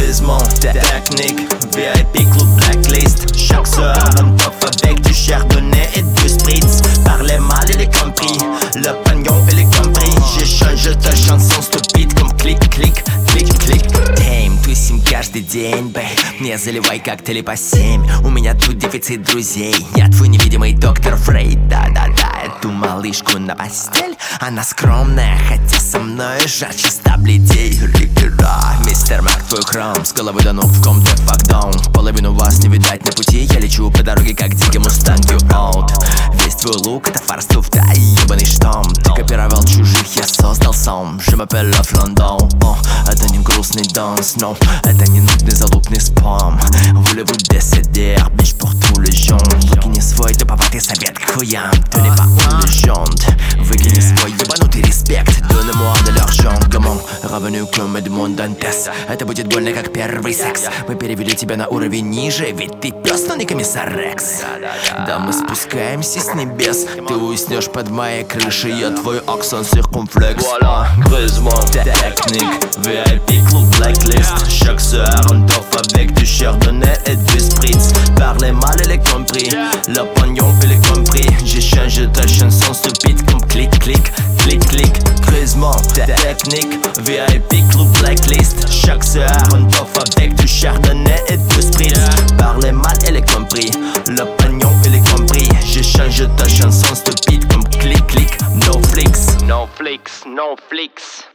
Grisement, technique, VIP Club Blacklist. Chaque soir un top avec du chardonnay et du spritz. Par les mal et les compris, le pognon et les compris. J'échange ta chanson stupide comme clic, clic, clic, clic. Damn, тусим каждый день, бэй. Мне заливай коктейли по 7. У меня тут дефицит друзей. Я твой невидимый доктор Фрейд. Да-да-да, эту малышку на постель. Она скромная, хотя со мной жарче 100 бледей. Мистер Мак, твой храм, с головы до ног в ком-то факдаун. Половину вас не видать на пути. Я лечу по дороге, как дикий мустанг, you out. Весь твой лук, это фарс туфта и ебаный штамм. Ты копировал чужих, я создал сам. Je m'appelle Love London. Это не грустный данс, но это не нудный залупный спам. Voulez-vous décéder, bitch, pour tous les gens. Выкини свой туповатый совет к хуям. Tu n'es pas une légende. Выкини свой ебанутый респект. Donnez-moi de l'argent, gamin. Revenu comme Edmond Dantes. Это будет больно, как первый секс. Мы перевели тебя на уровень ниже, ведь ты пес, но не комиссар Рекс. Да, мы спускаемся с небес. Ты уснешь под моей крышей. Я твой акцент circonflexe. Voilà, Grisement, technique, VIP Club Blacklist. Chaque soir on t'offre avec du chardonnay et du spritz. Par les mal et les compris, le pognon et les compris. J'échange ta chanson stupide comme clic, clic, clic, clic. Grisement, technique, VIP Club Blacklist. Chaque soir on t'offre avec du chardonnay et du spritz. Par les mal et les compris, le pognon et les compris. J'échange ta chanson stupide comme clic, clic. No flicks, no flicks, no flicks.